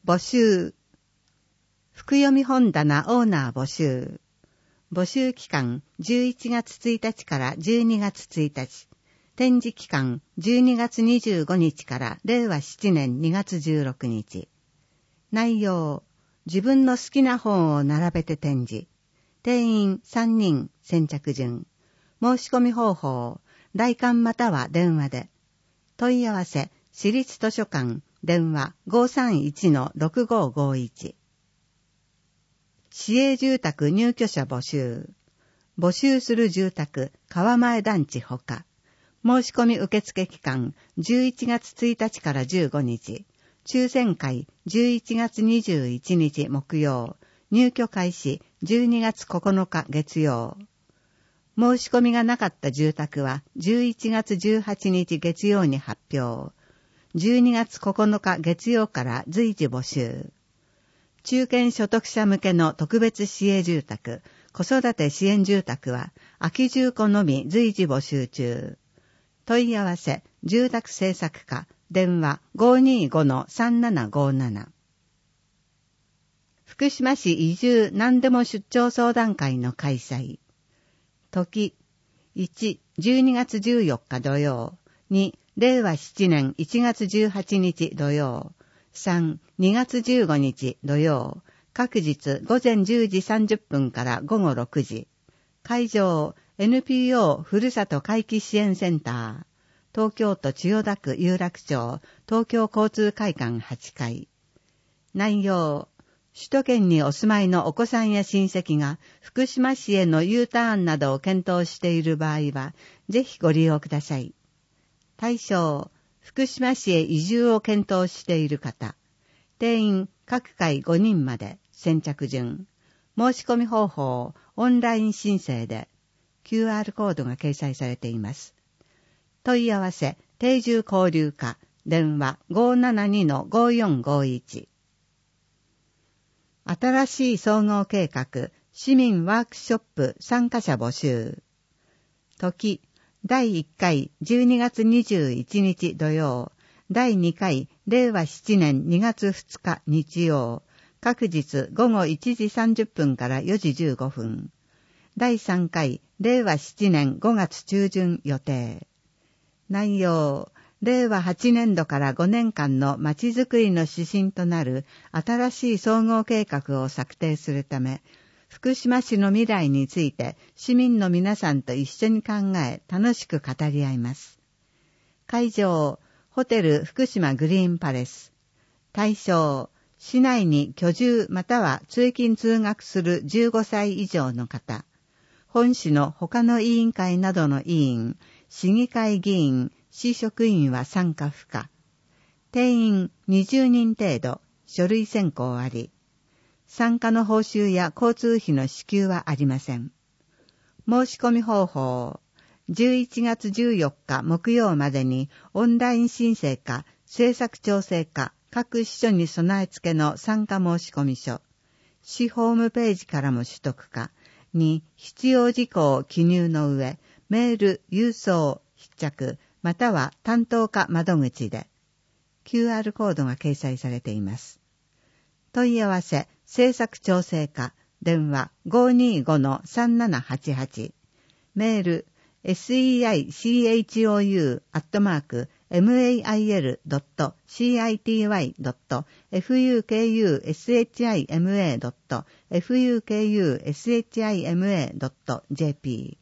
募集。福読み本棚オーナー募集。募集期間11月1日から12月1日。展示期間12月25日から令和7年2月16日。内容、自分の好きな本を並べて展示。定員3人先着順。申し込み方法、来館または電話で。問い合わせ、市立図書館、電話 531-6551。市営住宅入居者募集。募集する住宅、川前団地ほか。申し込み受付期間、11月1日から15日。抽選会、11月21日木曜。入居開始、12月9日月曜。申し込みがなかった住宅は、11月18日月曜に発表。12月9日月曜から随時募集。中堅所得者向けの特別市営住宅、子育て支援住宅は、空き住戸のみ随時募集中。問い合わせ、住宅政策課、電話 525-3757。福島市移住何でも出張相談会の開催。時、1、12月14日土曜。2、令和7年1月18日土曜。3、2月15日土曜。各日午前10時30分から午後6時。会場、NPO ふるさと回帰支援センター。東京都千代田区有楽町、東京交通会館8階。内容、首都圏にお住まいのお子さんや親戚が福島市への U ターンなどを検討している場合は、ぜひご利用ください。対象、福島市へ移住を検討している方。定員、各回5人まで、先着順。申し込み方法、オンライン申請で、QR コードが掲載されています。問い合わせ、定住交流課、電話 572-5451。新しい総合計画、市民ワークショップ参加者募集。時、第1回12月21日土曜、第2回令和7年2月2日日曜、各日午後1時30分から4時15分。第3回令和7年5月中旬予定。内容、令和8年度から5年間のまちづくりの指針となる新しい総合計画を策定するため、福島市の未来について市民の皆さんと一緒に考え楽しく語り合います。会場、ホテル福島グリーンパレス。対象、市内に居住または通勤通学する15歳以上の方。本市の他の委員会などの委員、市議会議員、市職員は参加不可。定員20人程度、書類選考あり。参加の報酬や交通費の支給はありません。申し込み方法。11月14日木曜までにオンライン申請か政策調整か各支所に備え付けの参加申し込み書。市ホームページからも取得か。に必要事項を記入の上、メール、郵送、筆着、または担当課窓口で QR コードが掲載されています。問い合わせ、政策調整課、電話 525-3788、メール、seiyou.mail.fukushima.fukushima.jp。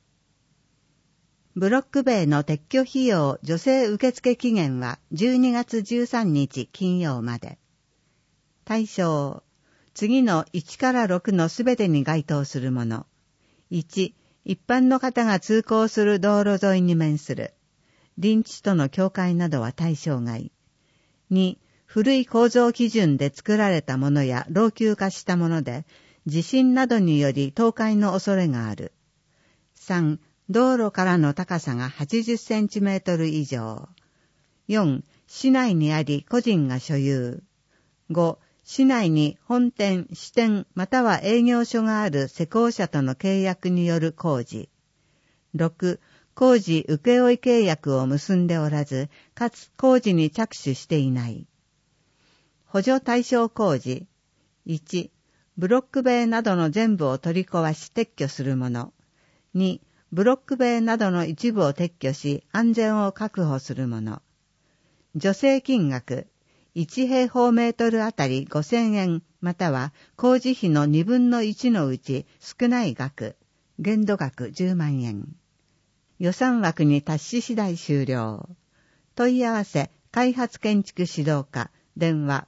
ブロック塀の撤去費用助成受付期限は12月13日金曜まで。対象、次の1から6のすべてに該当するもの。1、一般の方が通行する道路沿いに面する。林地との境界などは対象外。2、古い構造基準で作られたものや老朽化したもので、地震などにより倒壊の恐れがある。3、道路からの高さが80センチメートル以上。4、市内にあり個人が所有。5、市内に本店、支店または営業所がある施工者との契約による工事。6、工事請負契約を結んでおらず、かつ工事に着手していない。 補助対象工事。1、ブロック塀などの全部を取り壊し撤去するもの。2、ブロック塀などの一部を撤去し安全を確保するもの。助成金額。1平方メートルあたり5000円または工事費の1/2のうち少ない額。限度額10万円。予算枠に達し次第終了。問い合わせ開発建築指導課電話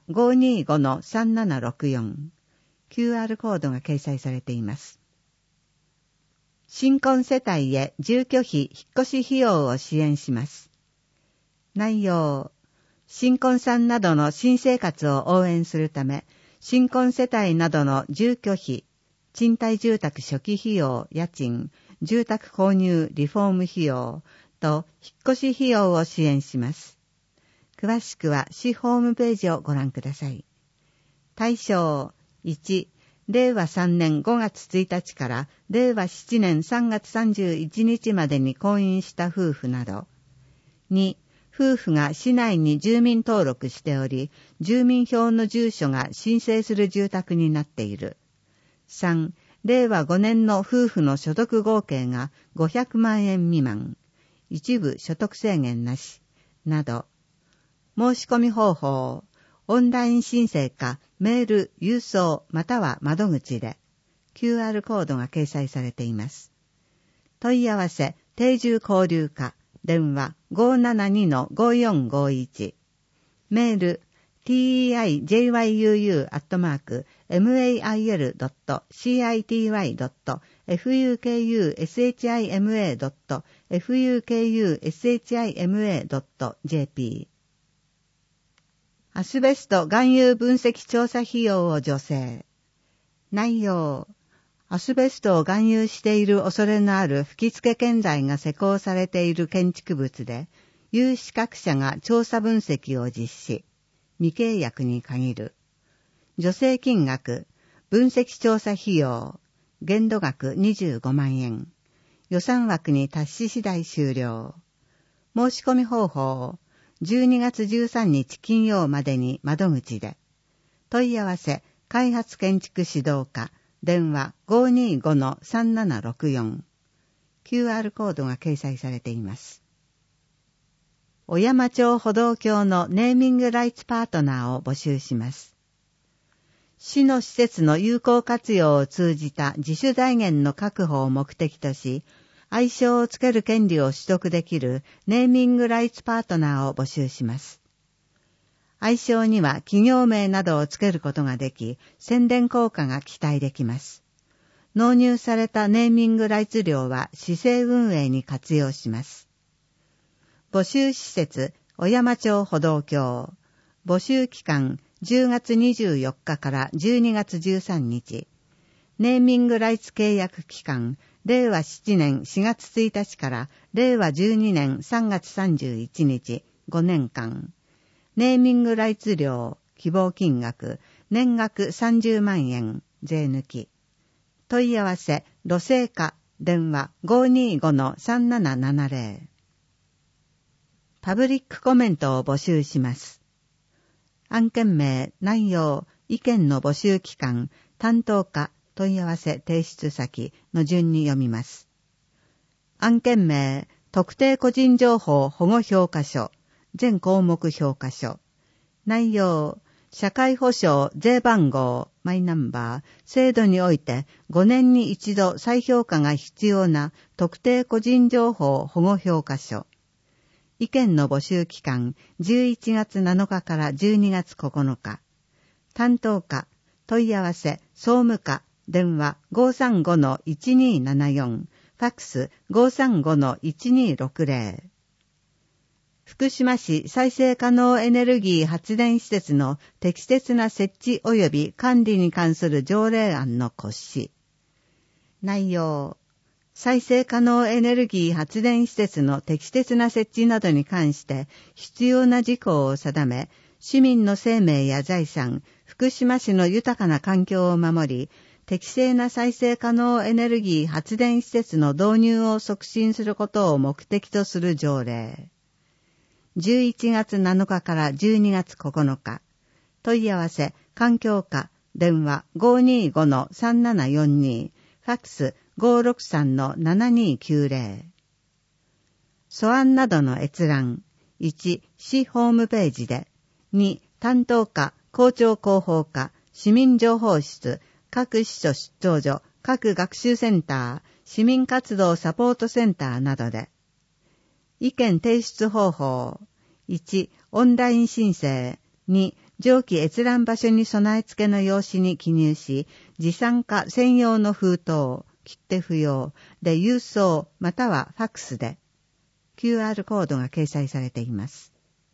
525-3764。QR コードが掲載されています。新婚世帯へ住居費引っ越し費用を支援します。内容。新婚さんなどの新生活を応援するため、新婚世帯などの住居費、賃貸住宅初期費用、家賃、住宅購入リフォーム費用と引っ越し費用を支援します。詳しくは市ホームページをご覧ください。対象。1、令和3年5月1日から令和7年3月31日までに婚姻した夫婦など。2、夫婦が市内に住民登録しており、住民票の住所が申請する住宅になっている。3、令和5年の夫婦の所得合計が500万円未満。一部所得制限なし。など。申し込み方法。オンライン申請かメール、郵送または窓口で。QR コードが掲載されています。問い合わせ、定住交流課。電話 572-5451 メール teijayu.mail.fukushima.fukushima.jp アスベスト含有分析調査費用を助成。内容。アスベストを含有している恐れのある吹き付け建材が施工されている建築物で、有資格者が調査分析を実施。未契約に限る。助成金額、分析調査費用、限度額25万円。予算枠に達し次第終了。申し込み方法、12月13日金曜までに窓口で。問い合わせ、開発建築指導課。電話 525-3764。QR コードが掲載されています。小山町歩道橋のネーミングライツパートナーを募集します。市の施設の有効活用を通じた自主財源の確保を目的とし、愛称をつける権利を取得できるネーミングライツパートナーを募集します。愛称には企業名などをつけることができ、宣伝効果が期待できます。納入されたネーミングライツ料は市政運営に活用します。募集施設、小山町歩道橋。募集期間、10月24日から12月13日。ネーミングライツ契約期間、令和7年4月1日から令和12年3月31日、5年間。ネーミングライツ料、希望金額、年額30万円、税抜き。問い合わせ、路政課、電話 525-3770。パブリックコメントを募集します。案件名、内容、意見の募集期間、担当課、問い合わせ提出先の順に読みます。案件名、特定個人情報保護評価書。全項目評価書。内容、社会保障税番号、マイナンバー、制度において5年に一度再評価が必要な特定個人情報保護評価書。意見の募集期間、11月7日から12月9日。担当課、問い合わせ、総務課、電話 535-1274、ファックス 535-1260。福島市再生可能エネルギー発電施設の適切な設置及び管理に関する条例案の骨子。内容、再生可能エネルギー発電施設の適切な設置などに関して必要な事項を定め、市民の生命や財産、福島市の豊かな環境を守り、適正な再生可能エネルギー発電施設の導入を促進することを目的とする条例。11月7日から12月9日。 問い合わせ、環境課、電話 525-3742、ファックス 563-7290。素案などの閲覧、1、市ホームページで、2、担当課、校長広報課、市民情報室、各支所出張所、各学習センター、市民活動サポートセンターなどで。意見提出方法。1、オンライン申請。2、上記閲覧場所に備え付けの用紙に記入し、持参か専用の封筒、切手不要で郵送またはファックスで。QR コードが掲載されています。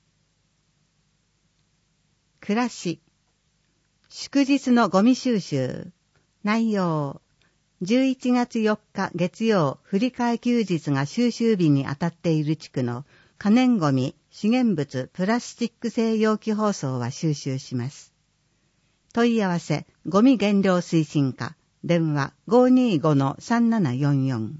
暮らし。祝日のゴミ収集。内容。11月4日月曜振り替え休日が収集日に当たっている地区の可燃ゴミ、資源物、プラスチック製容器包装は収集します。問い合わせ、ゴミ減量推進課、電話 525-3744。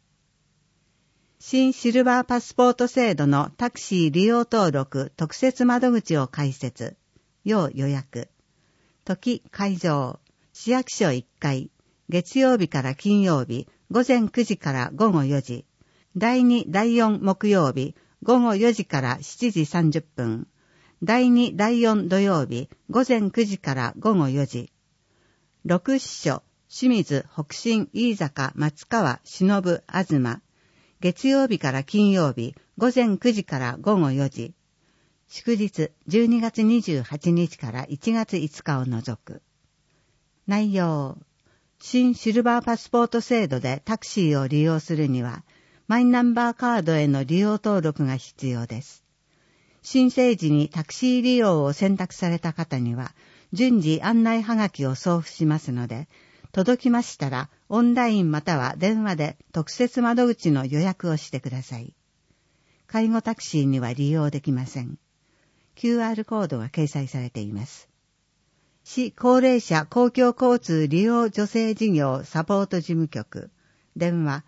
新シルバーパスポート制度のタクシー利用登録特設窓口を開設。要予約。時、会場、市役所1階。月曜日から金曜日、午前9時から午後4時。第2、第4木曜日、午後4時から7時30分。第2、第4土曜日、午前9時から午後4時。6支所、清水、北信、飯坂、松川、忍、東。月曜日から金曜日、午前9時から午後4時。祝日、12月28日から1月5日を除く。内容。新シルバーパスポート制度でタクシーを利用するには、マイナンバーカードへの利用登録が必要です。申請時にタクシー利用を選択された方には、順次案内はがきを送付しますので、届きましたら、オンラインまたは電話で特設窓口の予約をしてください。介護タクシーには利用できません。QR コードが掲載されています。市高齢者公共交通利用助成事業サポート事務局。電話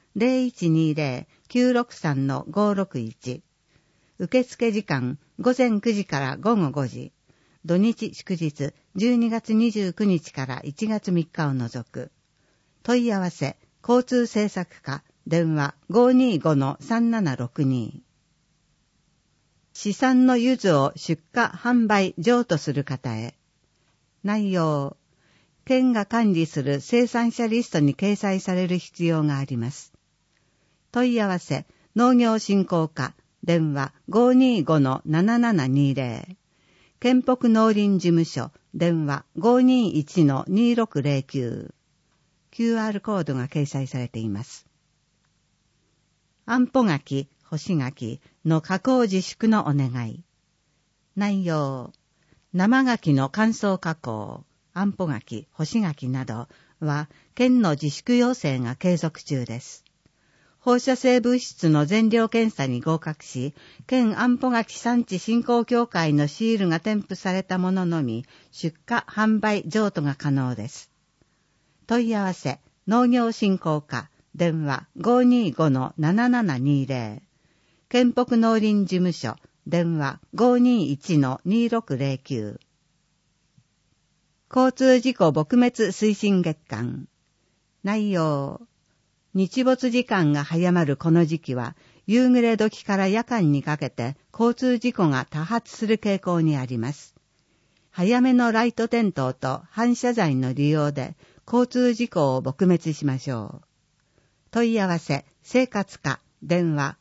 0120-963-561。受付時間午前9時から午後5時。土日祝日12月29日から1月3日を除く。問い合わせ交通政策課。電話 525-3762。市産の柚子を出荷販売譲渡する方へ。内容。県が管理する生産者リストに掲載される必要があります。問い合わせ、農業振興課、電話 525-7720。県北農林事務所、電話 521-2609。QR コードが掲載されています。あんぽ柿、干し柿の加工自粛のお願い。内容。生柿の乾燥加工、あんぽ柿、干し柿などは県の自粛要請が継続中です。放射性物質の全量検査に合格し、県あんぽ柿産地振興協会のシールが添付されたもののみ出荷、販売、譲渡が可能です。問い合わせ、農業振興課、電話 525-7720。県北農林事務所、電話 521-2609。交通事故撲滅推進月間。内容。日没時間が早まるこの時期は、夕暮れ時から夜間にかけて交通事故が多発する傾向にあります。早めのライト点灯と反射材の利用で交通事故を撲滅しましょう。問い合わせ、生活課、電話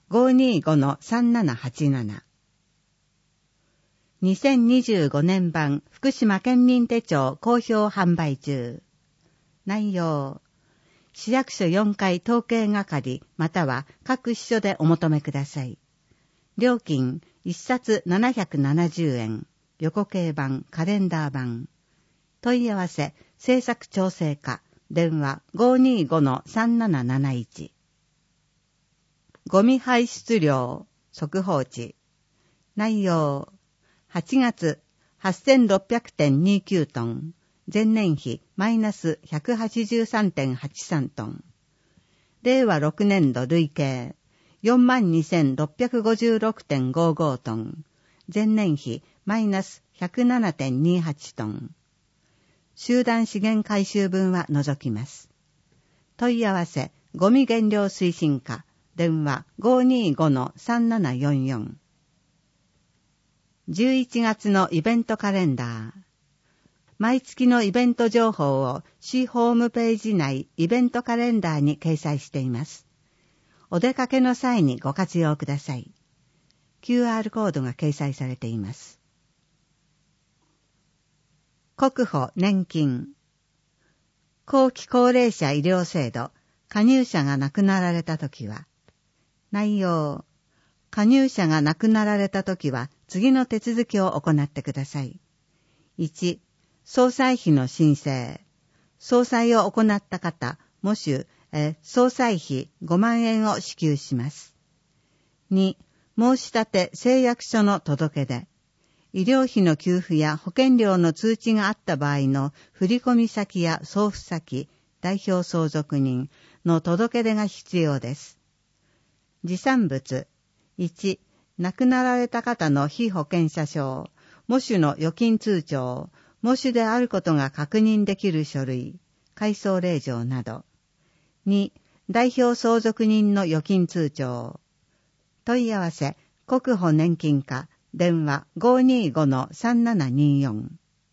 525-3787。2025年版福島県民手帳好評販売中。内容。市役所4階統計係または各支所でお求めください。料金1冊770円。横径版、カレンダー版。問い合わせ、制作調整課、電話 525-3771。ゴミ排出量、速報値。内容。8月 8600.29 トン。前年比マイナス 183.83 トン。令和6年度累計 42,656.55 トン。前年比マイナス 107.28 トン。集団資源回収分は除きます。問い合わせ、ゴミ減量推進課、電話 525-3744。11月のイベントカレンダー。毎月のイベント情報を市ホームページ内イベントカレンダーに掲載しています。お出かけの際にご活用ください。QR コードが掲載されています。国保年金。後期高齢者医療制度、加入者が亡くなられたときは、内容、加入者が亡くなられたときは次の手続きを行ってください。1、総裁費の申請。総裁を行った方、もし総裁費5万円を支給します。2、申し立て誓約書の届け出。医療費の給付や保険料の通知があった場合の振込先や送付先、代表相続人の届け出が必要です。持産物。1、亡くなられた方の被保険者証、喪主の預金通帳、喪主であることが確認できる書類、回送令状など。2、代表相続人の預金通帳。問い合わせ、国保年金課、電話 525-3724。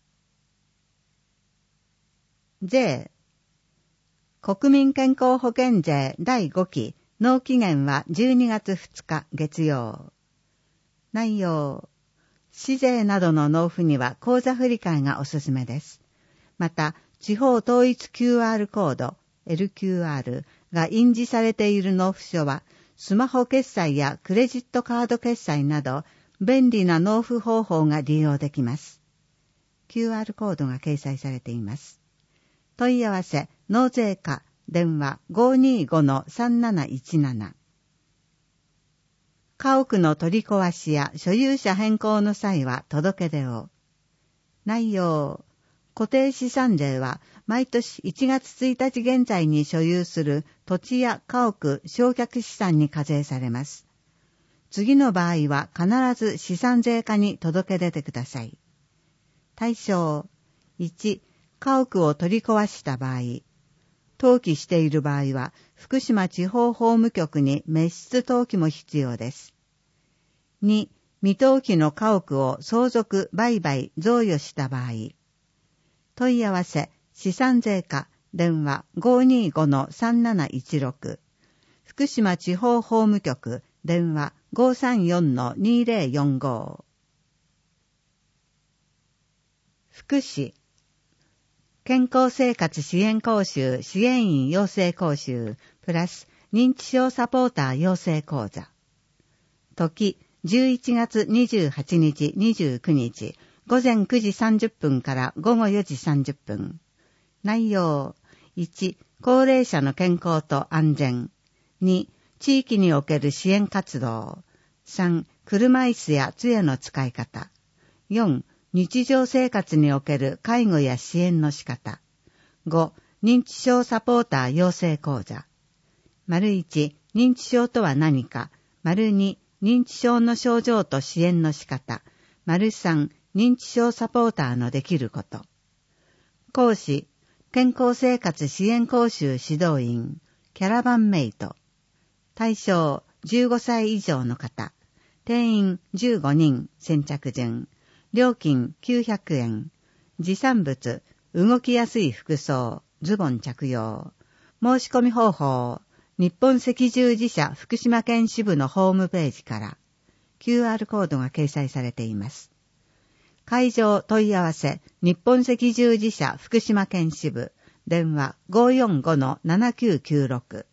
税。国民健康保険税第5期、納期限は12月2日月曜。内容。市税などの納付には口座振替がおすすめです。また、地方統一 QR コード、LQR が印字されている納付書は、スマホ決済やクレジットカード決済など、便利な納付方法が利用できます。QR コードが掲載されています。問い合わせ、納税課、電話 525-3717。家屋の取り壊しや所有者変更の際は届け出を。内容。固定資産税は毎年1月1日現在に所有する土地や家屋、償却資産に課税されます。次の場合は必ず資産税課に届け出てください。対象。1、家屋を取り壊した場合。登記している場合は、福島地方法務局に滅失登記も必要です。2、未登記の家屋を相続、売買、贈与した場合。問い合わせ、資産税課、電話 525-3716。福島地方法務局、電話 534-2045。福祉。健康生活支援講習支援員養成講習プラス認知症サポーター養成講座。時11月28日29日午前9時30分から午後4時30分。内容。1、高齢者の健康と安全。2、地域における支援活動。3、車椅子や杖の使い方。4、日常生活における介護や支援の仕方。5、認知症サポーター養成講座。1、認知症とは何か。2、認知症の症状と支援の仕方。3、認知症サポーターのできること。講師、健康生活支援講習指導員、キャラバンメイト。対象、15歳以上の方。定員15人、先着順。料金900円。持産物、動きやすい服装、ズボン着用。申し込み方法、日本赤十字社福島県支部のホームページから QR コードが掲載されています。会場問い合わせ、日本赤十字社福島県支部、電話 545-7996。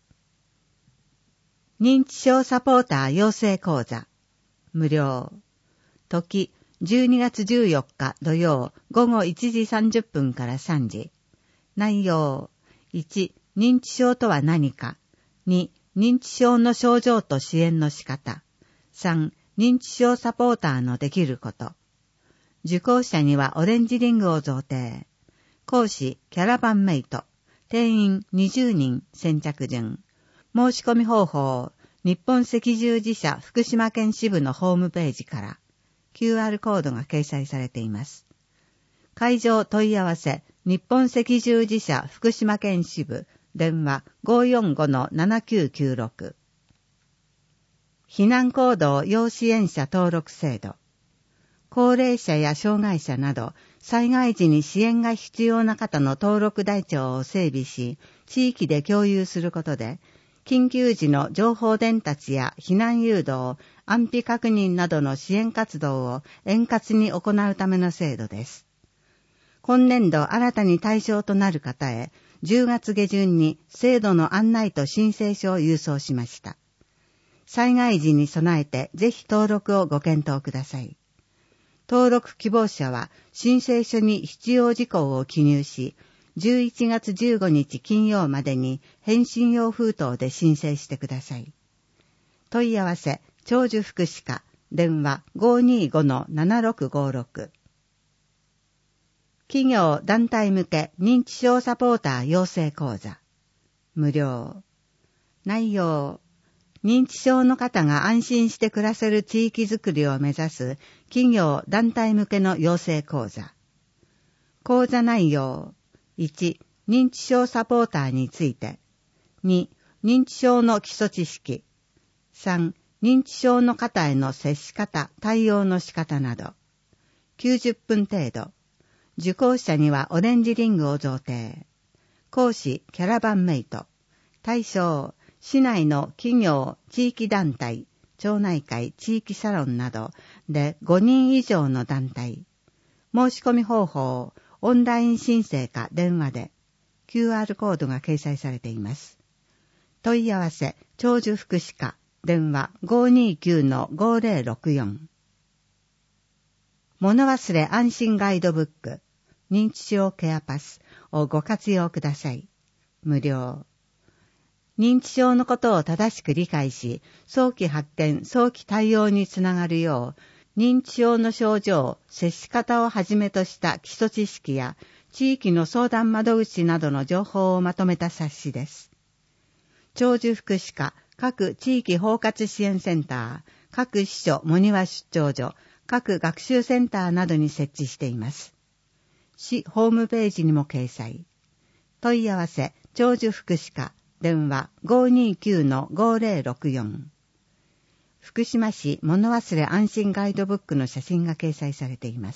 認知症サポーター養成講座、無料。時、12月14日土曜午後1時30分から3時。内容。1、認知症とは何か。2、認知症の症状と支援の仕方。3、認知症サポーターのできること。受講者にはオレンジリングを贈呈。講師、キャラバンメイト。定員20人、先着順。申し込み方法、日本赤十字社福島県支部のホームページから。 QR コードが掲載されています。会場問い合わせ、日本赤十字社福島県支部、電話 545-7996。避難行動要支援者登録制度。高齢者や障害者など、災害時に支援が必要な方の登録台帳を整備し、地域で共有することで、緊急時の情報伝達や避難誘導、安否確認などの支援活動を円滑に行うための制度です。今年度新たに対象となる方へ、10月下旬に制度の案内と申請書を郵送しました。災害時に備えてぜひ登録をご検討ください。登録希望者は申請書に必要事項を記入し、11月15日金曜までに返信用封筒で申請してください。問い合わせ、長寿福祉課、電話 525-7656。企業団体向け認知症サポーター養成講座。無料。内容。認知症の方が安心して暮らせる地域づくりを目指す企業団体向けの養成講座。講座内容。1、認知症サポーターについて。2、認知症の基礎知識。3、認知症の方への接し方、対応の仕方など。90分程度。受講者にはオレンジリングを贈呈。講師、キャラバンメイト。対象、市内の企業、地域団体、町内会、地域サロンなどで5人以上の団体。申し込み方法、オンライン申請か電話で QR コードが掲載されています。問い合わせ、長寿福祉課、電話 529-5064。物忘れ安心ガイドブック、認知症ケアパスをご活用ください。無料。認知症のことを正しく理解し、早期発見、早期対応につながるよう、認知症の症状、接し方をはじめとした基礎知識や、地域の相談窓口などの情報をまとめた冊子です。長寿福祉課、各地域包括支援センター、各支所模擬話出張所、各学習センターなどに設置しています。市ホームページにも掲載。問い合わせ、長寿福祉課、電話 529-5064。福島市物忘れ安心ガイドブックの写真が掲載されています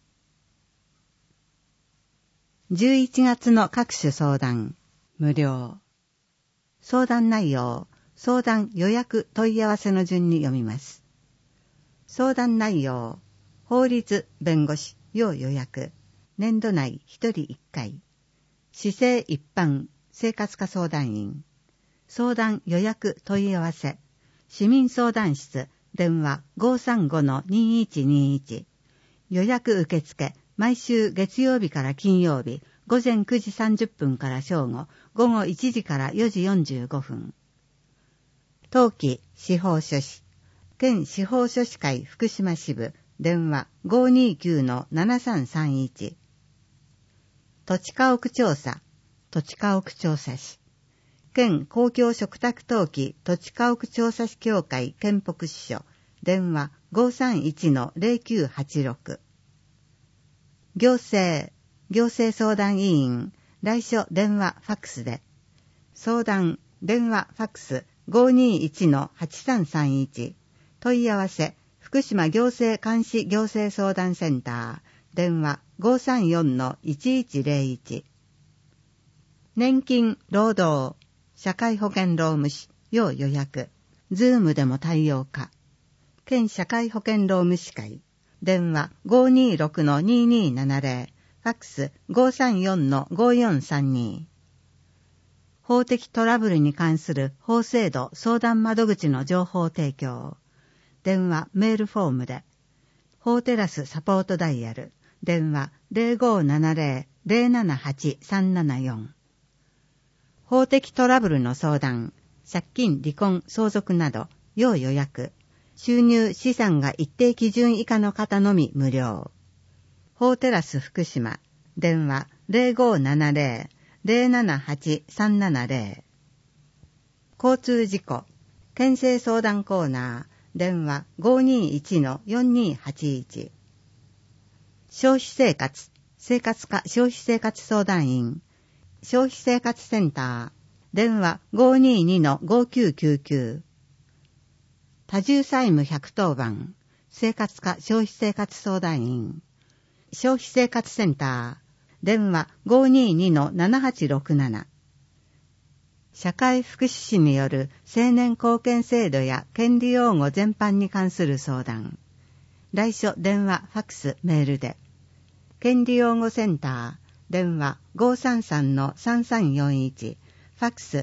。11月の各種相談、無料。相談内容、相談予約問い合わせの順に読みます。相談内容、法律、弁護士、要予約、年度内1人1回、市政一般、生活科相談員、相談予約問い合わせ、市民相談室、電話 535-2121、予約受付、毎週月曜日から金曜日、午前9時30分から正午、午後1時から4時45分。当期司法書士、県司法書士会福島支部、電話 529-7331。土地家屋調査、土地家屋調査士。県公共嘱託登記土地家屋調査士協会県北支所、電話 531-0986。行政相談委員、来所電話ファックスで。相談、電話ファックス 521-8331。問い合わせ、福島行政監視行政相談センター、電話 534-1101。年金、労働、社会保険労務士、要予約、ズームでも対応可。県社会保険労務士会、電話 526-2270、ファックス 534-5432。法的トラブルに関する法制度相談窓口の情報提供。電話、メールフォームで。法テラスサポートダイヤル。電話 0570-078-374。法的トラブルの相談、借金、離婚、相続など、要予約。収入、資産が一定基準以下の方のみ無料。法テラス福島。電話 0570-078-370。交通事故。県政相談コーナー。 電話 521-4281。消費生活、生活課消費生活相談員、消費生活センター、電話 522-5999。多重債務110番、生活課消費生活相談員、消費生活センター、電話 522-7867。社会福祉士による青年貢献制度や権利擁護全般に関する相談。来所電話、ファックス、メールで。権利擁護センター、電話 533-3341、ファックス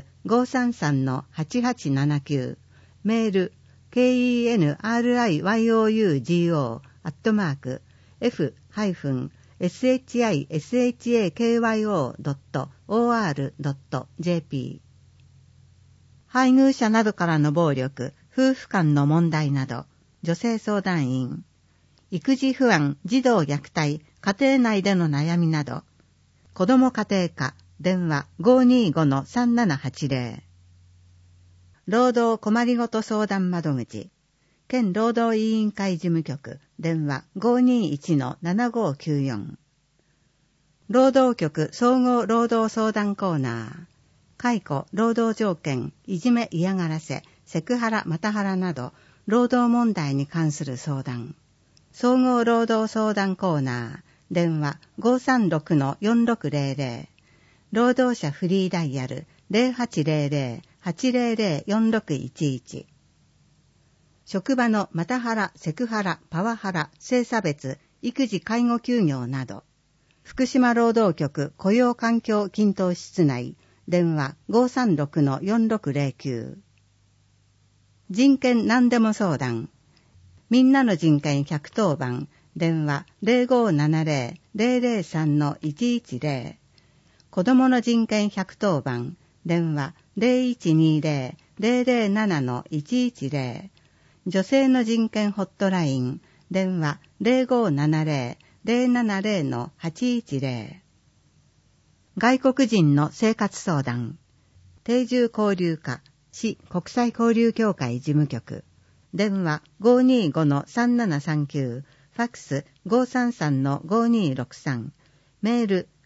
533-8879、メール、kenryougo@shishakyo.or.jp。配偶者などからの暴力、夫婦間の問題など、女性相談員、育児不安、児童虐待、家庭内での悩みなど、子ども家庭課、電話 525-3780。労働困りごと相談窓口、県労働委員会事務局、電話 521-7594。労働局総合労働相談コーナー、解雇、労働条件、いじめ嫌がらせ、セクハラ、マタハラなど、労働問題に関する相談。総合労働相談コーナー、電話 536-4600。労働者フリーダイヤル 0800-800-4611。職場のマタハラ、セクハラ、パワハラ、性差別、育児介護休業など。福島労働局雇用環境均等室内、電話 536-4609。人権何でも相談。みんなの人権110番、電話 0570-003-110。子どもの人権110番、電話 0120-007-110。女性の人権ホットライン、電話 0570-070-810。外国人の生活相談、定住交流課、市国際交流協会事務局、電話 525-3739、ファックス 533-5263、メール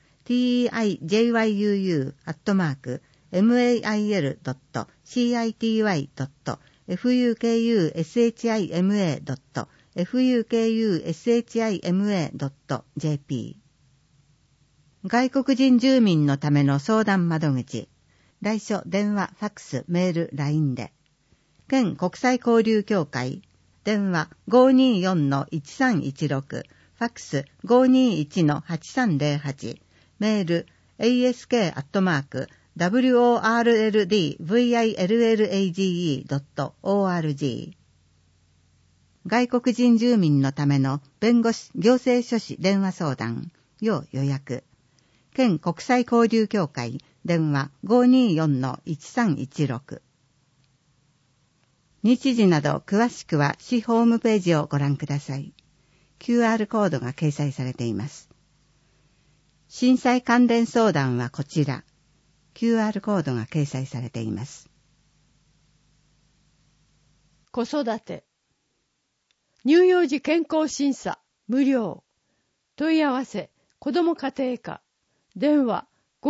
tijyuu@mail.city.fukushima.jp。外国人住民のための相談窓口、来所電話、ファックス、メール、LINE で。県国際交流協会、電話 524-1316、ファックス 521-8308、メール ask@worldvillage.org。外国人住民のための弁護士行政書士電話相談、要予約。県国際交流協会、電話 524-1316。日時など詳しくは市ホームページをご覧ください。QR コードが掲載されています。震災関連相談はこちら。QR コードが掲載されています。 子育て。乳幼児健康審査無料。問い合わせ子ども家庭課。電話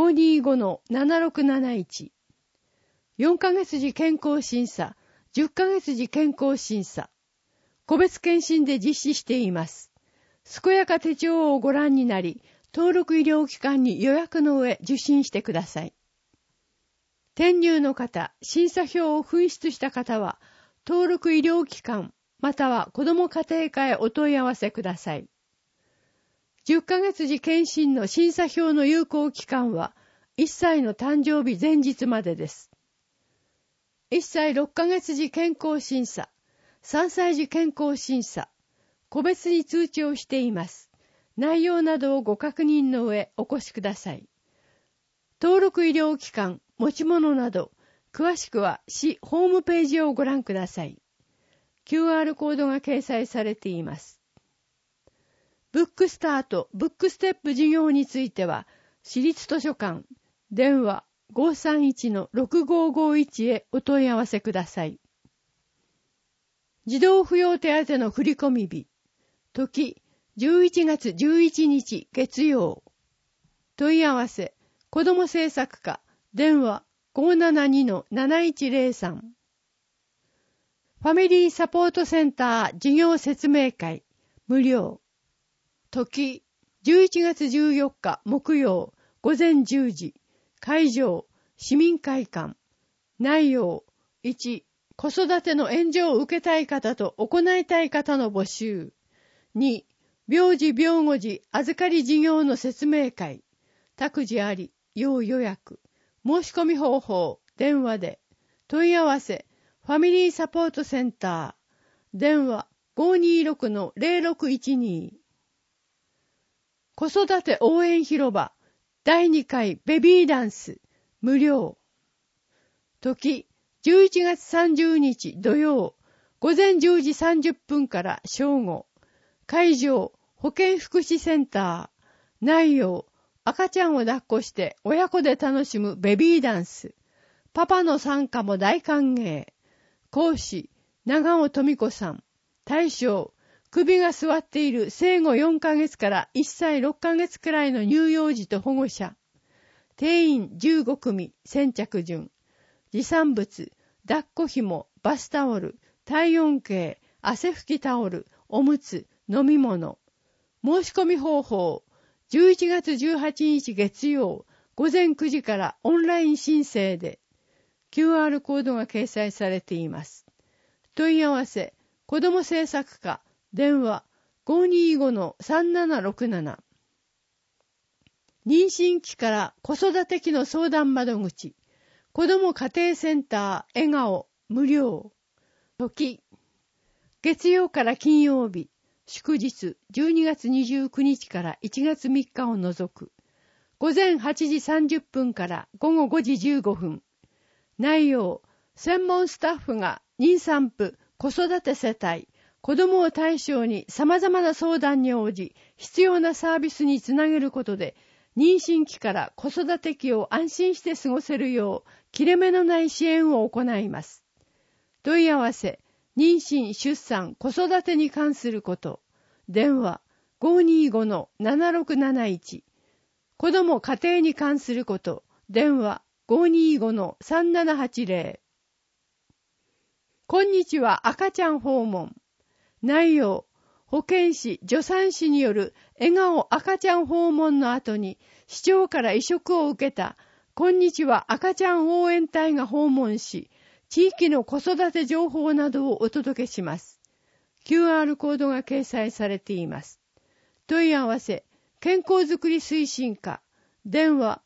525-7671。4ヶ月時健康審査、10ヶ月時健康審査。個別検診で実施しています。健やか手帳をご覧になり、登録医療機関に予約の上受診してください。転入の方、審査票を紛失した方は、登録医療機関、または子ども家庭課へお問い合わせください。10ヶ月時検診の審査票の有効期間は、1歳の誕生日前日までです。1歳6ヶ月時健康審査、3歳時健康審査、個別に通知をしています。内容などをご確認の上お越しください。登録医療機関、持ち物など、詳しくは市ホームページをご覧ください。QR コードが掲載されています。ブックスタート、ブックステップ事業については、市立図書館、電話 531-6551 へお問い合わせください。 児童扶養手当の振込日。時、11月11日月曜。問い合わせ、子ども政策課、電話 572-7103。ファミリーサポートセンター事業説明会、無料。時、11月14日木曜、午前10時。会場、市民会館。内容、1、子育ての援助を受けたい方と行いたい方の募集。2、病児病後児預かり事業の説明会。託児あり、要予約。申し込み方法、電話で。問い合わせ、ファミリーサポートセンター。電話 526-0612。子育て応援広場。第2回ベビーダンス。無料。時、11月30日土曜。午前10時30分から正午。会場、保健福祉センター。内容、赤ちゃんを抱っこして親子で楽しむベビーダンス。パパの参加も大歓迎。講師、長尾富子さん。対象、首が座っている生後4ヶ月から1歳6ヶ月くらいの乳幼児と保護者。定員15組、先着順。持参物、抱っこ紐、バスタオル、体温計、汗拭きタオル、おむつ、飲み物。申し込み方法、11月18日月曜、午前9時からオンライン申請で、QR コードが掲載されています。問い合わせ、子ども政策課、電話 525-3767。妊娠期から子育て期の相談窓口、子ども家庭センター、笑顔、無料。時、月曜から金曜日、祝日、12月29日から1月3日を除く。午前8時30分から午後5時15分。内容、専門スタッフが妊産婦、子育て世帯、子どもを対象に様々な相談に応じ、必要なサービスにつなげることで、妊娠期から子育て期を安心して過ごせるよう、切れ目のない支援を行います。問い合わせ、妊娠、出産、子育てに関すること。電話 525-7671。子ども家庭に関すること。電話 525-3780。こんにちは、赤ちゃん訪問。内容、保健師、助産師による笑顔赤ちゃん訪問の後に、市長から委嘱を受けた、こんにちは、赤ちゃん応援隊が訪問し、地域の子育て情報などをお届けします。QR コードが掲載されています。問い合わせ、健康づくり推進課、電話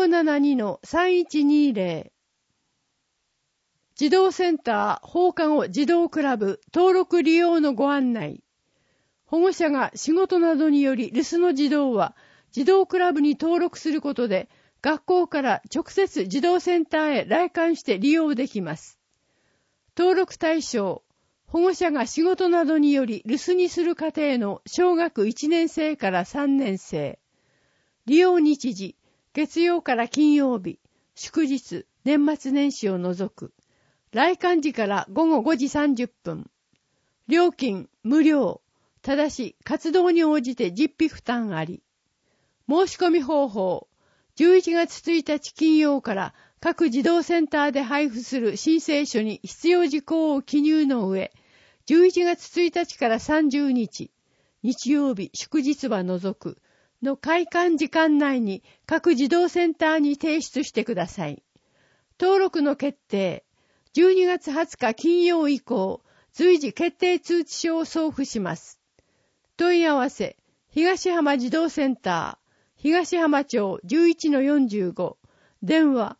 572-3120。児童センター放課後児童クラブ登録利用のご案内。保護者が仕事などにより留守の児童は児童クラブに登録することで学校から直接児童センターへ来館して利用できます。登録対象、保護者が仕事などにより留守にする家庭の小学1年生から3年生。利用日時、月曜から金曜日、祝日、年末年始を除く。来館時から午後5時30分。料金無料。ただし活動に応じて実費負担あり。申し込み方法。11月1日金曜から各児童センターで配布する申請書に必要事項を記入の上、11月1日から30日、日曜日祝日は除くの開館時間内に各児童センターに提出してください。登録の決定。12月20日金曜以降、随時決定通知書を送付します。問い合わせ、東浜児童センター、東浜町 11-45、電話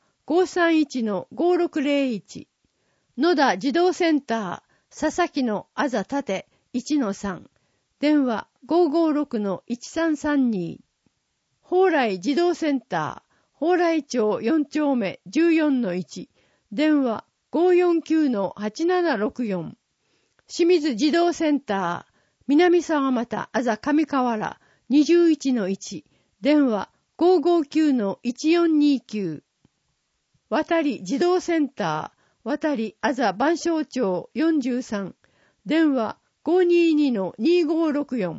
531-5601、野田児童センター、佐々木のあざ縦 1-3、電話 556-1332、蓬莱児童センター、蓬莱町4丁目 14-1、電話549-8764、清水児童センター、南沢又あざ上河原 21-1、電話 559-1429、渡り児童センター、渡りあざ万象町43、 電話 522-2564。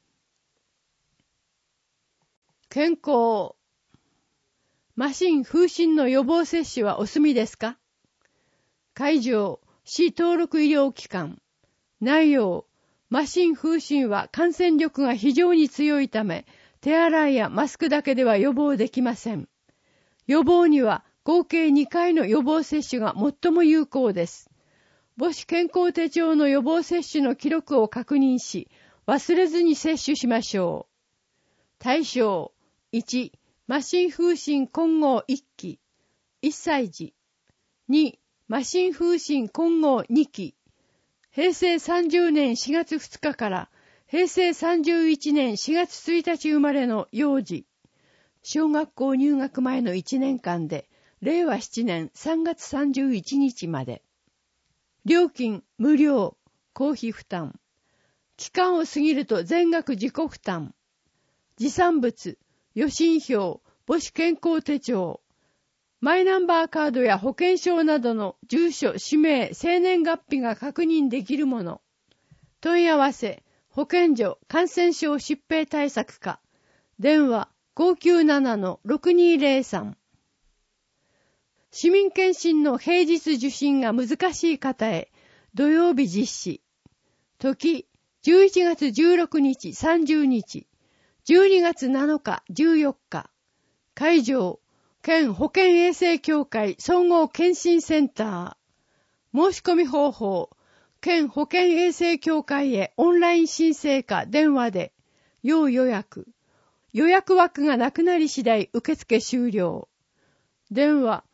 健康。麻疹風疹の予防接種はお済みですか？会場、市登録医療機関。内容、麻疹風疹は感染力が非常に強いため、手洗いやマスクだけでは予防できません。予防には合計2回の予防接種が最も有効です。母子健康手帳の予防接種の記録を確認し、忘れずに接種しましょう。対象、1、麻疹風疹混合1期、1歳児。2、麻疹風疹混合2期。平成30年4月2日から平成31年4月1日生まれの幼児。小学校入学前の1年間で、令和7年3月31日まで。料金無料、公費負担。期間を過ぎると全額自己負担。持参物、予診票、母子健康手帳。マイナンバーカードや保険証などの住所、氏名、生年月日が確認できるもの。問い合わせ、保健所感染症疾病対策課。電話 597-6203。市民検診の平日受診が難しい方へ、土曜日実施。時、11月16日30日、12月7日14日。会場、県保健衛生協会総合検診センター。申し込み方法、県保健衛生協会へオンライン申請か電話で、要予約。予約枠がなくなり次第受付終了。電話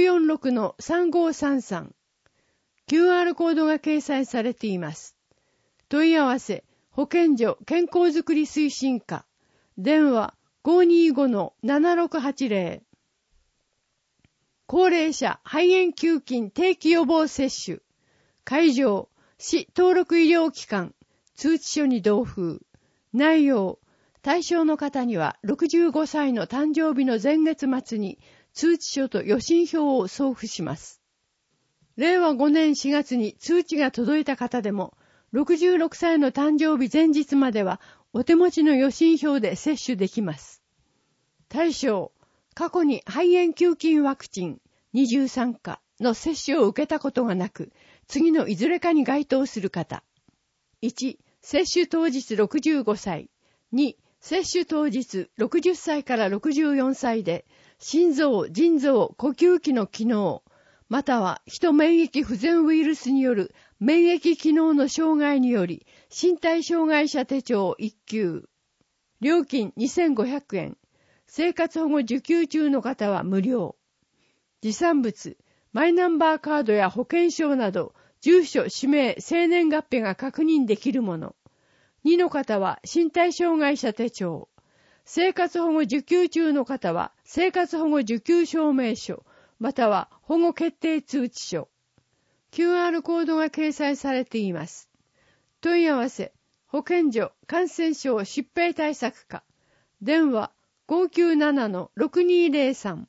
546-3533。QR コードが掲載されています。問い合わせ、保健所健康づくり推進課。電話 525-7680。高齢者肺炎球菌定期予防接種。会場、市登録医療機関。通知書に同封。内容、対象の方には65歳の誕生日の前月末に通知書と予診票を送付します。令和5年4月に通知が届いた方でも、66歳の誕生日前日まではお手持ちの予診票で接種できます。対象、過去に肺炎球菌ワクチン23価の接種を受けたことがなく、次のいずれかに該当する方。1、接種当日65歳。2、接種当日60歳から64歳で、心臓、腎臓、呼吸器の機能、または人免疫不全ウイルスによる免疫機能の障害により、身体障害者手帳1級。料金2500円。生活保護受給中の方は無料。持参物、マイナンバーカードや保険証など、住所、氏名、生年月日が確認できるもの。2の方は身体障害者手帳。生活保護受給中の方は生活保護受給証明書、または保護決定通知書。QR コードが掲載されています。問い合わせ、保健所感染症疾病対策課。電話 597-6203。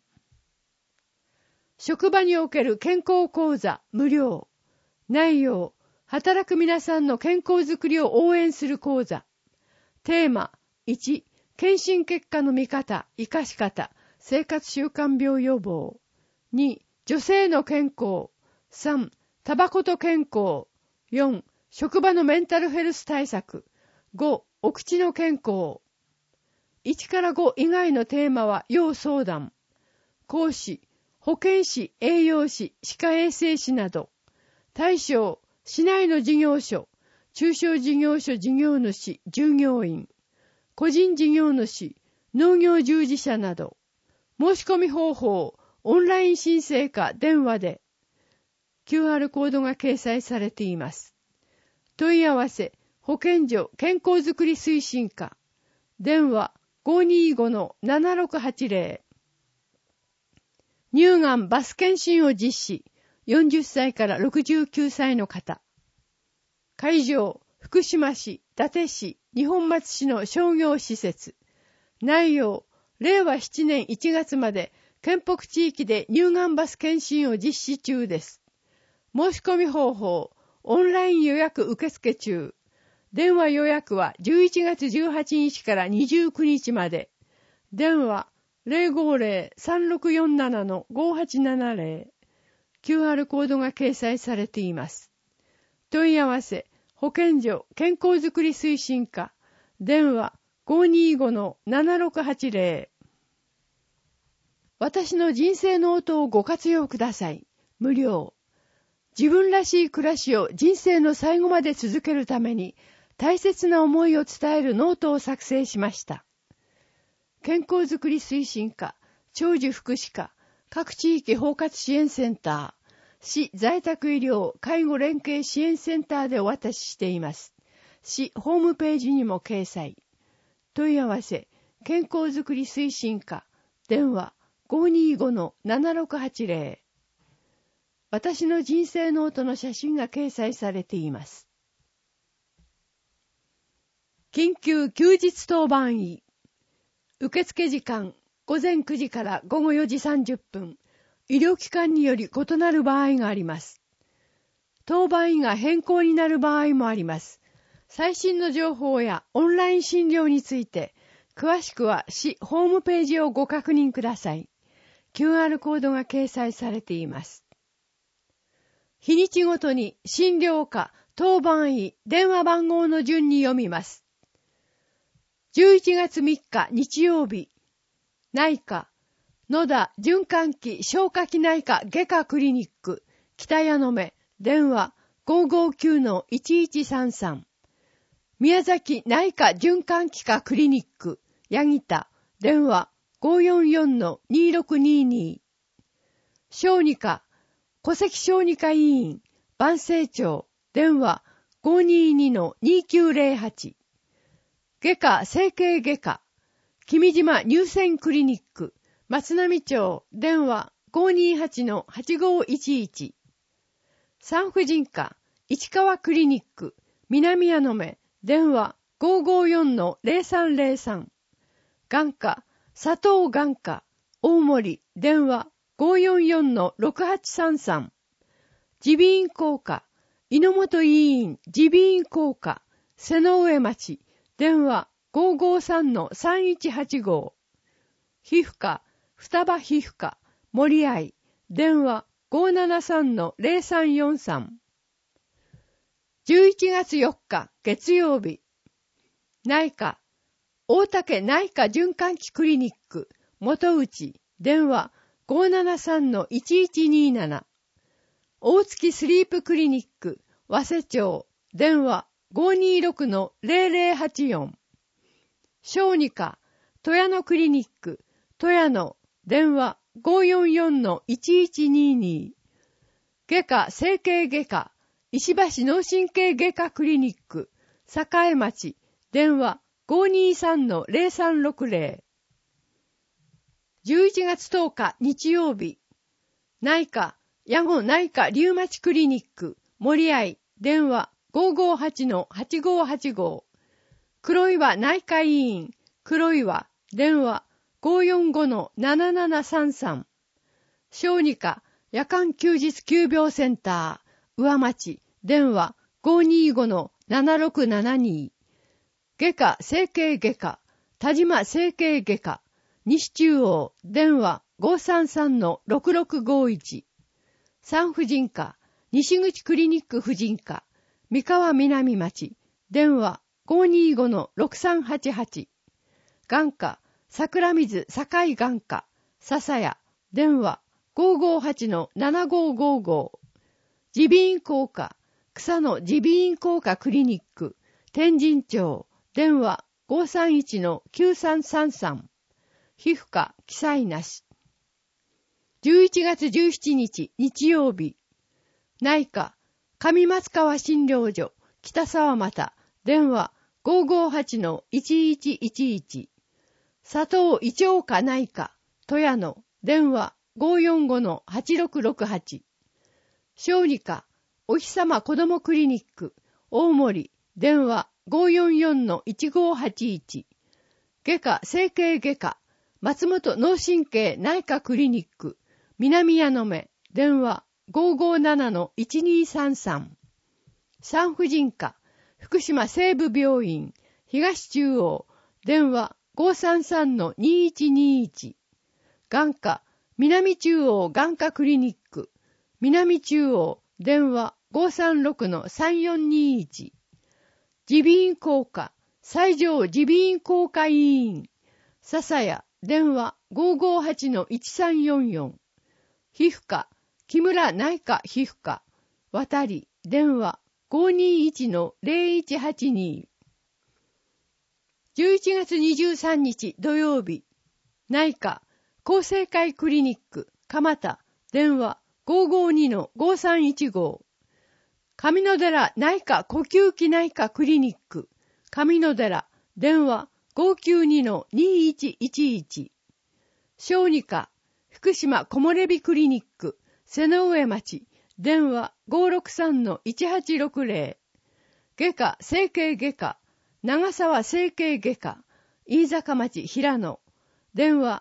職場における健康講座無料。内容、働く皆さんの健康づくりを応援する講座。テーマ、1、検診結果の見方、生かし方、生活習慣病予防。2、女性の健康。3、タバコと健康。4、職場のメンタルヘルス対策。5、お口の健康。1から5以外のテーマは要相談。講師、保健師、栄養士、歯科衛生士など。対象、市内の事業所、中小事業所事業主、従業員、個人事業主、農業従事者など。申し込み方法、オンライン申請か電話で。QR コードが掲載されています。問い合わせ、保健所健康づくり推進課。電話 525-7680。乳がんバス検診を実施。40歳から69歳の方。会場、福島市、伊達市、二本松市の商業施設。内容、令和7年1月まで、県北地域で乳がんバス検診を実施中です。申し込み方法、 オンライン予約受付中。電話予約は11月18日から29日まで。電話 050-3647-5870。QR コードが掲載されています。問い合わせ、保健所健康づくり推進課。電話 525-7680。私の人生ノートをご活用ください。無料。自分らしい暮らしを人生の最後まで続けるために大切な思いを伝えるノートを作成しました。健康づくり推進課、長寿福祉課、各地域包括支援センター、市在宅医療介護連携支援センターでお渡ししています。市ホームページにも掲載。問い合わせ、健康づくり推進課、電話 525-7680。私の人生ノートの写真が掲載されています。緊急休日当番医。受付時間、午前9時から午後4時30分。医療機関により異なる場合があります。当番医が変更になる場合もあります。最新の情報やオンライン診療について、詳しくは市ホームページをご確認ください。QR コードが掲載されています。日にちごとに診療科、当番医、電話番号の順に読みます。11月3日日曜日、内科、野田循環器消化器内科外科クリニック、北谷野目、電話 559-1133。宮崎内科循環器科クリニック、八木田、電話 544-2622。小児科、戸籍小児科医院、万世町、電話 522-2908。外科整形外科、君島乳腺クリニック、松並町、電話 528-8511。産婦人科、市川クリニック、南谷野目、電話 554-0303。眼科、佐藤眼科、大森、電話 544-6833。耳鼻咽喉科、猪本医院耳鼻咽喉科、瀬上町、電話 553-3185。皮膚科、双葉皮膚科、森愛、電話 573-0343。11月4日、月曜日。内科、大竹内科循環器クリニック、元内、電話 573-1127。大月スリープクリニック、早瀬町、電話 526-0084。小児科、戸谷野クリニック、戸谷野、電話 544-1122。外科整形外科、石橋脳神経外科クリニック、栄町、電話 523-0360。11月10日日曜日。内科、矢後内科リウマチクリニック、森愛、電話 558-8585。黒岩内科医院、黒岩、電話 545-7733。小児科、夜間休日急病センター、上町、電話 525-7672。外科整形外科、田島整形外科、西中央、電話 533-6651。産婦人科、西口クリニック婦人科、三河南町、電話 525-6388。眼科、桜水堺眼科、笹谷、電話 558-7555。耳鼻咽喉科、草野耳鼻咽喉科クリニック、天神町、電話 531-9333。皮膚科、記載なし。11月17日、日曜日。内科、上松川診療所、北沢又、電話 558-1111。佐藤胃腸科内科、戸谷野、電話 545-8668。小児科、お日様子どもクリニック、大森、電話 544-1581。外科整形外科、松本脳神経内科クリニック、南谷野目、電話 557-1233。 産婦人科、福島西部病院、東中央、電話 533-2121。眼科、南中央眼科クリニック、南中央、電話 536-3421。耳鼻咽喉科、西条耳鼻咽喉科医院、笹谷、電話 558-1344。皮膚科、木村内科皮膚科、渡り、電話 521-0182。11月23日土曜日、内科、厚生会クリニック、蒲田、電話 552-5315。上野寺内科呼吸器内科クリニック、上野寺、電話 592-2111。小児科、福島木漏れ日クリニック、瀬上町、電話 563-1860。外科、整形外科、長沢整形外科、飯坂町平野、電話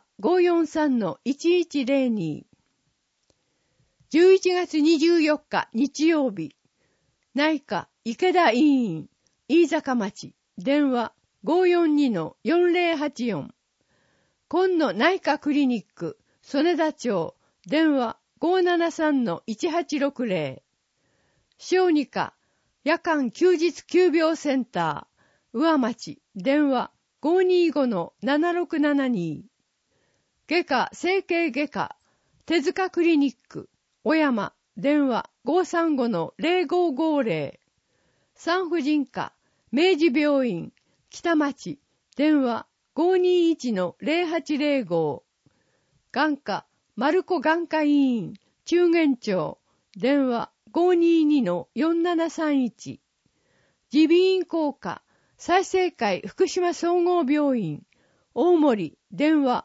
543-1102。11月24日日曜日、内科池田医院、飯坂町、電話 542-4084。今野内科クリニック、曽根田町、電話 573-1860。小児科、夜間休日急病センター、上町、電話 525-7672。外科整形外科、手塚クリニック、小山、電話 535-0550。産婦人科、明治病院、北町、電話 521-0805。眼科、丸子眼科医院、中元町、電話 522-4731。耳鼻咽喉科、済生会福島総合病院、大森、電話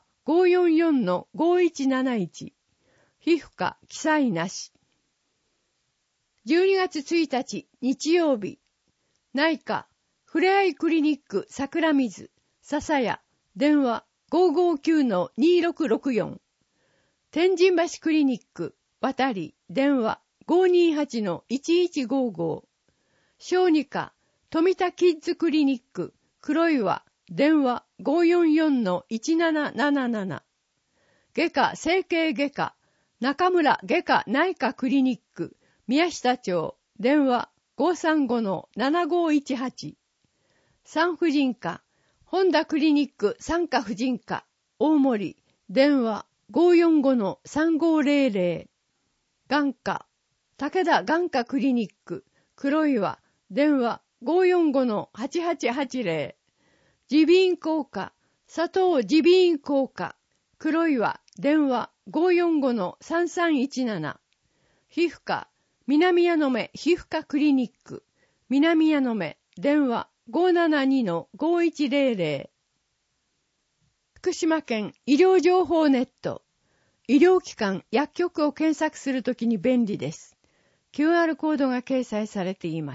544-5171。皮膚科、記載なし。12月1日、日曜日、内科、ふれあいクリニック桜水、笹谷、電話 559-2664。天神橋クリニック、渡り、電話 528-1155。小児科、富田キッズクリニック、黒岩、電話 544-1777。外科整形外科、中村外科内科クリニック、宮下町、電話 535-7518。産婦人科、本田クリニック産科婦人科、大森、電話 545-3500。眼科、武田眼科クリニック、黒岩、電話 545-8880。耳鼻咽喉科、佐藤耳鼻咽喉科、黒岩、電話 545-3317。皮膚科、南矢野目皮膚科クリニック、南矢野目、電話 572-5100。福島県医療情報ネット、医療機関、薬局を検索するときに便利です。QR コードが掲載されています。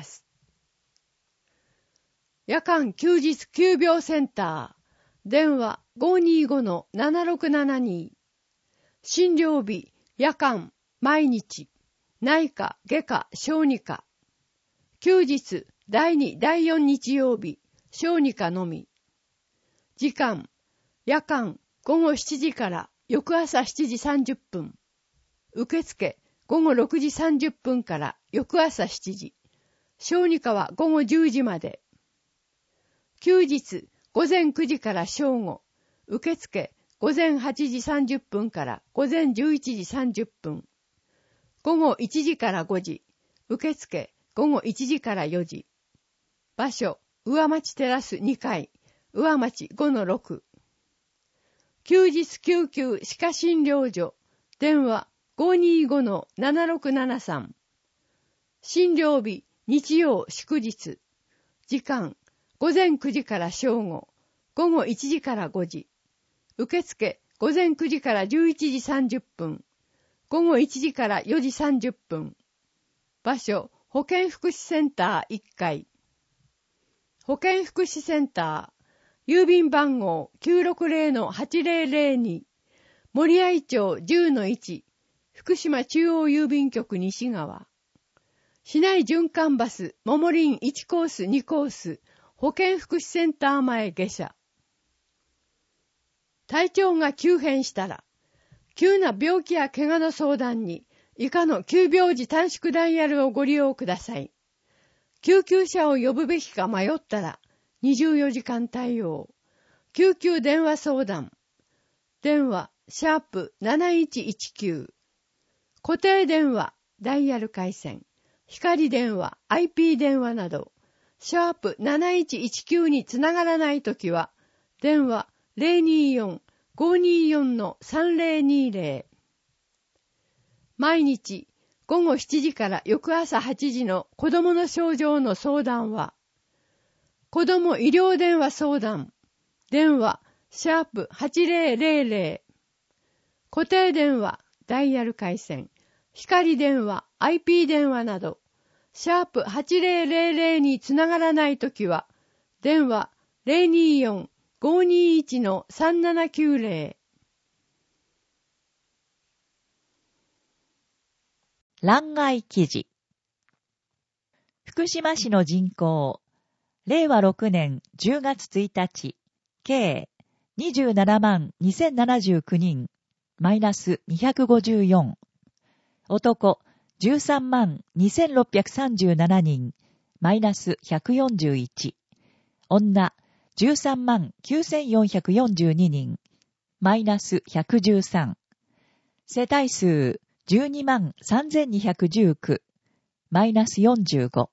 夜間休日急病センター、電話 525-7672。診療日、夜間、毎日、内科、外科、小児科。休日、第2、第4日曜日、小児科のみ。時間、夜間、午後7時から翌朝7時30分。受付、午後6時30分から翌朝7時。小児科は午後10時まで。休日、午前9時から正午。受付、午前8時30分から午前11時30分。午後1時から5時。受付、午後1時から4時。場所、上町テラス2階、上町 5-6。休日救急歯科診療所、電話 525-7673。診療日、日曜祝日。時間、午前9時から正午、午後1時から5時。受付、午前9時から11時30分。午後1時から4時30分。場所、保健福祉センター1階。保健福祉センター、郵便番号 960-8002。森合町 10-1。福島中央郵便局西側。 市内循環バス、ももりん1コース2コース、保健福祉センター前下車。体調が急変したら、急な病気や怪我の相談に、以下の急病時短縮ダイヤルをご利用ください。救急車を呼ぶべきか迷ったら、24時間対応。救急電話相談。電話、#7119。固定電話、ダイヤル回線。光電話、IP 電話など、#7119 につながらないときは、電話 024-524-3020。毎日、午後7時から翌朝8時の子供の症状の相談は、子供医療電話相談、電話、#8000。固定電話、ダイヤル回線。光電話、IP 電話など、#8000 につながらないときは、電話 024-521-3790。 欄外記事。福島市の人口、令和6年10月1日、計27万2079人、マイナス254。男13万2637人、マイナス141。女13万9442人、マイナス113。世帯数12万3219、マイナス45。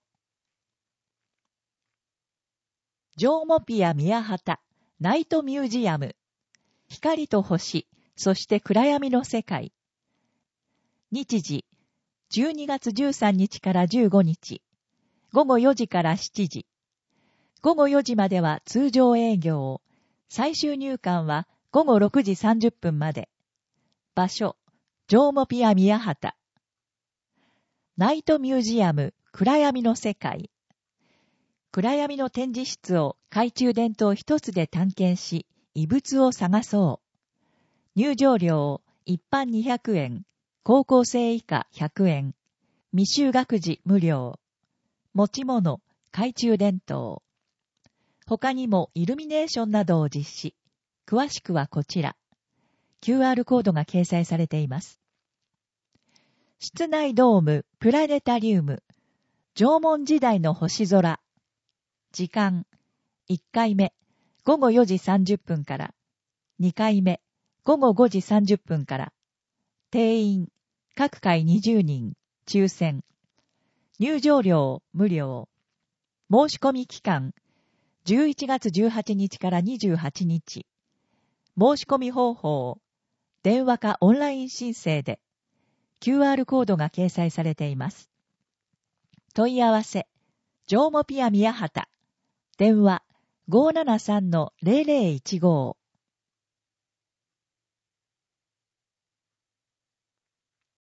ジョーモピア宮畑ナイトミュージアム。光と星、そして暗闇の世界。日時、12月13日から15日。午後4時から7時。午後4時までは通常営業。最終入館は午後6時30分まで。場所、ジョーモピア宮畑。ナイトミュージアム暗闇の世界。暗闇の展示室を懐中電灯一つで探検し、遺物を探そう。入場料、一般200円、高校生以下100円、未就学児無料。持ち物、懐中電灯。他にもイルミネーションなどを実施。詳しくはこちら。QR コードが掲載されています。室内ドーム、プラネタリウム。縄文時代の星空。時間、1回目、午後4時30分から。2回目、午後5時30分から。定員、各回20人、抽選。入場料、無料。申し込み期間、11月18日から28日。申し込み方法、電話かオンライン申請で、QR コードが掲載されています。問い合わせ、ジョーモピア宮畑。電話、573-0015。